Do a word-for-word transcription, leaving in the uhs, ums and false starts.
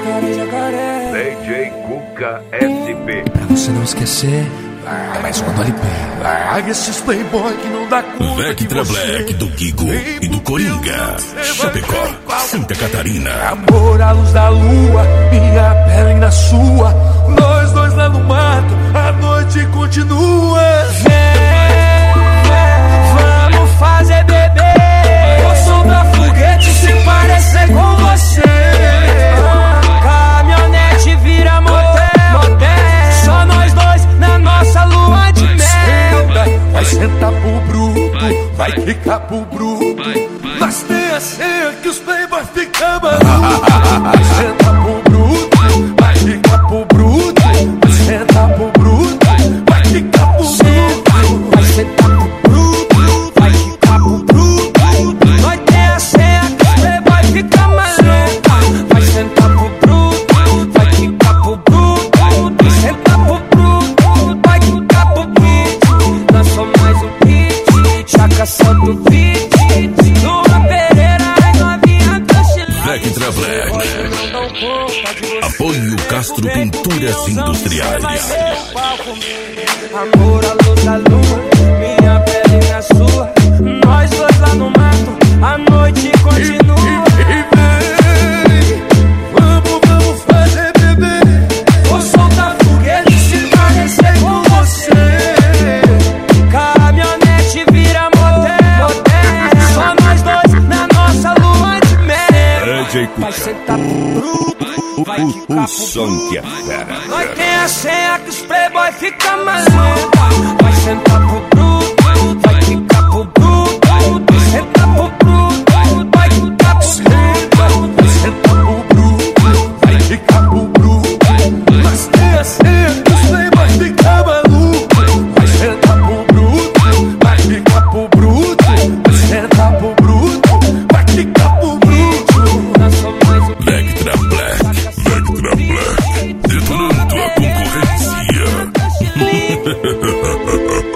jacaré, jacaré. D J Cuca S P. Pra você não esquecer, ah, mais um do L P. Larga esses playboy que não dá conta. Vectra Black do Guigo e do Coringa. Chapecó, Santa Catarina. Amor à luz da lua, minha pele na sua. Nós dois lá no mato, a noite continua. Vamos fazer bebê. Eu sou da foguete, se parecer com você. Caminhonete vira motel. Só nós dois na nossa lua de mel. Vai sentar pro bruto, vai ficar pro bruto. Nós tem a senha que os playboy ficam malucos. Vai sentar pro bruto, vai ficar pro bruto. Vai sentar pro bruto, vai ficar pro bruto. Vai sentar pro bruto, vai ficar pro bruto. Nós tem a senha que os playboy ficam malucos. Vai sentar pro bruto, vai ficar pro bruto. Vai sentar pro bruto, vai ficar pro bruto. Nós somos mais um hit, já caçando beat. Lua Pereira e novinha do Chile. Vectra Black. Apoio Castro Pinturas Industriais. Amor à luz da lua, minha pele na sua. Nós dois lá no mato, a noite continua. E vem, vamos, vamos fazer bebê. Vou soltar foguete se parecer com você. Caminhonete vira motel. Só nós dois na nossa lua de mel. D J Vai Cuca, sentar pro bruto, vai ficar o pro som que é fera. Nós tem a senha que os playboy ficam malucos. Vai sentar pro bruto, vai ficar pro bruto. Vai sentar pro bruto, vai ficar pro bruto. Vai sentar pro bruto, vai ficar pro bruto. Nós tem a senha que os playboy ficam malucos. Vai sentar pro bruto, vai ficar pro bruto. Vai sentar pro bruto, vai ficar pro bruto. Nós somos mais um Vectra Black, Vectra Black, detonando a concorrência.